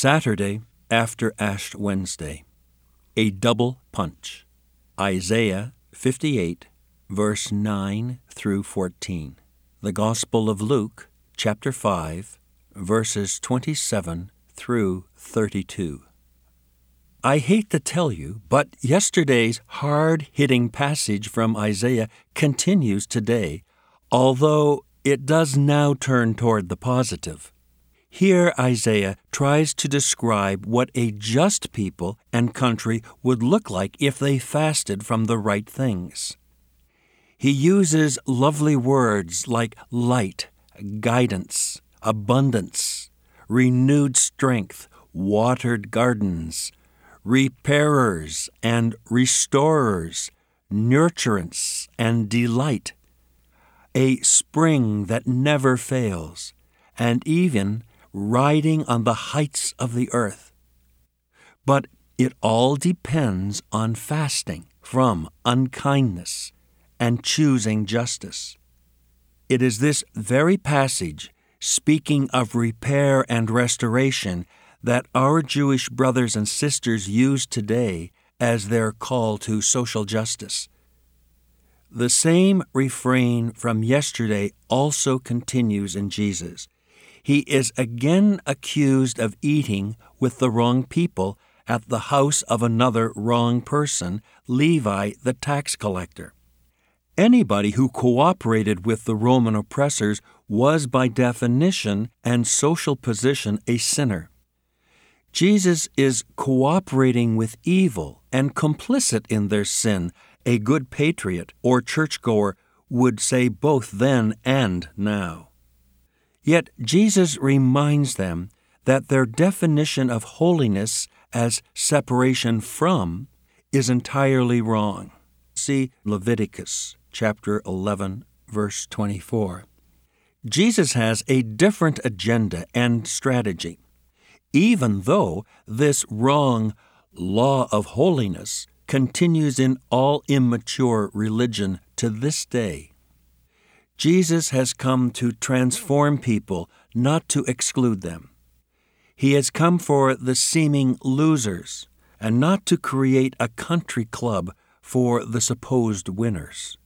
Saturday after Ash Wednesday. A double punch. Isaiah 58, verse 9 through 14. The Gospel of Luke, chapter 5, verses 27 through 32. I hate to tell you, but yesterday's hard-hitting passage from Isaiah continues today, although it does now turn toward the positive. Here Isaiah tries to describe what a just people and country would look like if they fasted from the right things. He uses lovely words like light, guidance, abundance, renewed strength, watered gardens, repairers and restorers, nurturance and delight, a spring that never fails, and even riding on the heights of the earth. But it all depends on fasting from unkindness and choosing justice. It is this very passage, speaking of repair and restoration, that our Jewish brothers and sisters use today as their call to social justice. The same refrain from yesterday also continues in Jesus. He is again accused of eating with the wrong people at the house of another wrong person, Levi the tax collector. Anybody who cooperated with the Roman oppressors was by definition and social position a sinner. Jesus is cooperating with evil and complicit in their sin. A good patriot or churchgoer would say both then and now. Yet Jesus reminds them that their definition of holiness as separation from is entirely wrong. See Leviticus chapter 11, verse 24. Jesus has a different agenda and strategy, even though this wrong law of holiness continues in all immature religion to this day. Jesus has come to transform people, not to exclude them. He has come for the seeming losers, and not to create a country club for the supposed winners.